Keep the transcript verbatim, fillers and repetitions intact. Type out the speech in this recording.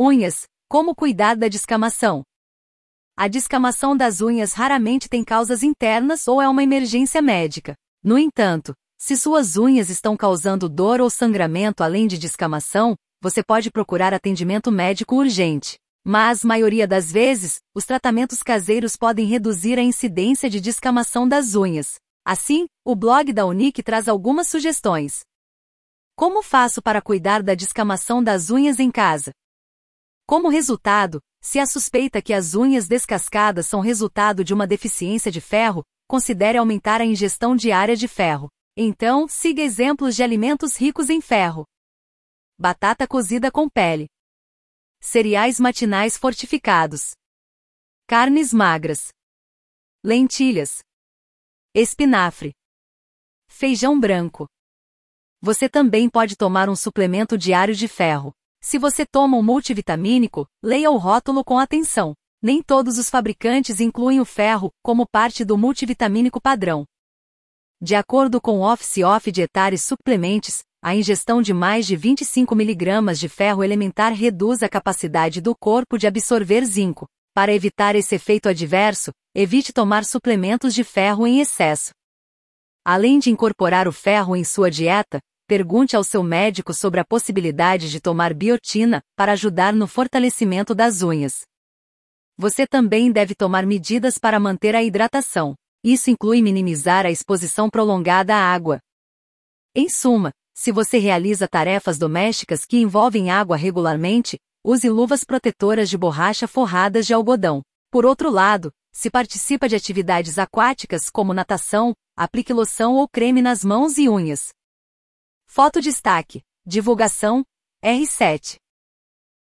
Unhas. Como cuidar da descamação? A descamação das unhas raramente tem causas internas ou é uma emergência médica. No entanto, se suas unhas estão causando dor ou sangramento além de descamação, você pode procurar atendimento médico urgente. Mas, maioria das vezes, os tratamentos caseiros podem reduzir a incidência de descamação das unhas. Assim, o blog da Unique traz algumas sugestões. Como faço para cuidar da descamação das unhas em casa? Como resultado, se há suspeita que as unhas descascadas são resultado de uma deficiência de ferro, considere aumentar a ingestão diária de ferro. Então, siga exemplos de alimentos ricos em ferro. Batata cozida com pele. Cereais matinais fortificados. Carnes magras. Lentilhas. Espinafre. Feijão branco. Você também pode tomar um suplemento diário de ferro. Se você toma um multivitamínico, leia o rótulo com atenção. Nem todos os fabricantes incluem o ferro como parte do multivitamínico padrão. De acordo com o Office of Dietary Supplements, a ingestão de mais de vinte e cinco miligramas de ferro elementar reduz a capacidade do corpo de absorver zinco. Para evitar esse efeito adverso, evite tomar suplementos de ferro em excesso. Além de incorporar o ferro em sua dieta, pergunte ao seu médico sobre a possibilidade de tomar biotina para ajudar no fortalecimento das unhas. Você também deve tomar medidas para manter a hidratação. Isso inclui minimizar a exposição prolongada à água. Em suma, se você realiza tarefas domésticas que envolvem água regularmente, use luvas protetoras de borracha forradas de algodão. Por outro lado, se participa de atividades aquáticas como natação, aplique loção ou creme nas mãos e unhas. Foto destaque. Divulgação: R sete.